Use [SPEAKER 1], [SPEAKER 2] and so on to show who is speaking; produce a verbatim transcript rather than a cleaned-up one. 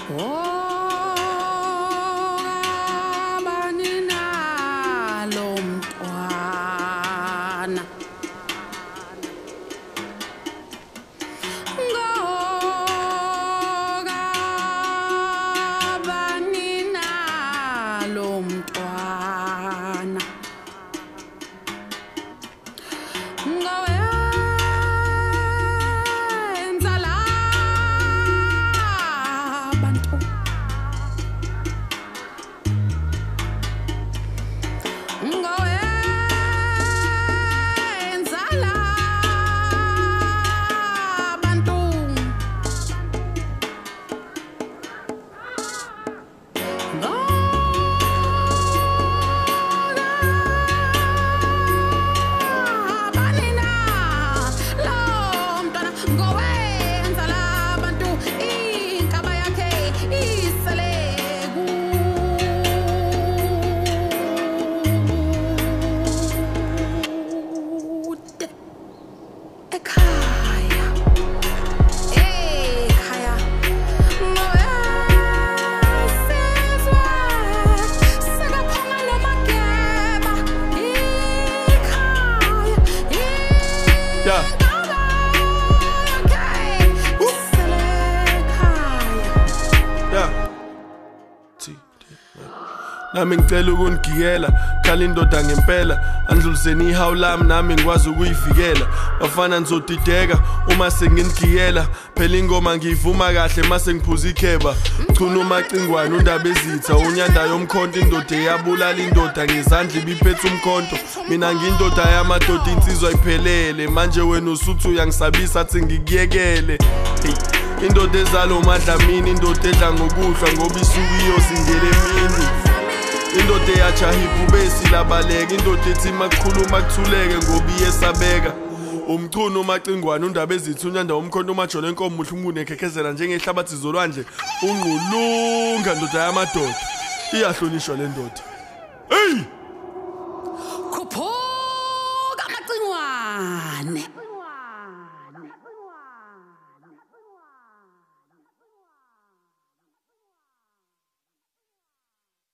[SPEAKER 1] Nami ngicela ukungigiyela khala indoda ngempela andluliseni ihawu lami nami ngikwazi ukuyivikela bafana nizodideka uma senginigiyela phela ingoma ngiyivuma kahle mase ngiphuza ikheba chuna umacingwane undaba ezitha unyanda yomkhonto indoda eyabulala indoda ngezandla ibiphethe umkhonto mina ngiyindoda yamadoda insizwa iphelele manje wena usuthu uyangisabisa athi ngikuyekele hey. Indoda ezalo madlamini indoda edla ngokuhlwa ngoba isuku iyosindele emini indoda eyajahipa ubesi labaleka indoda ethi makukhuluma kuthuleke ngoba iyesabeka umchuno umacingwane undaba ezithi unyanda womkhonto umajolo enkomo muhle umune ekhekezela njengehlabathi zolwandle unqulunga ndoda yamadoda iyahlonishwa le ndoda hey
[SPEAKER 2] khuphuka amacingwane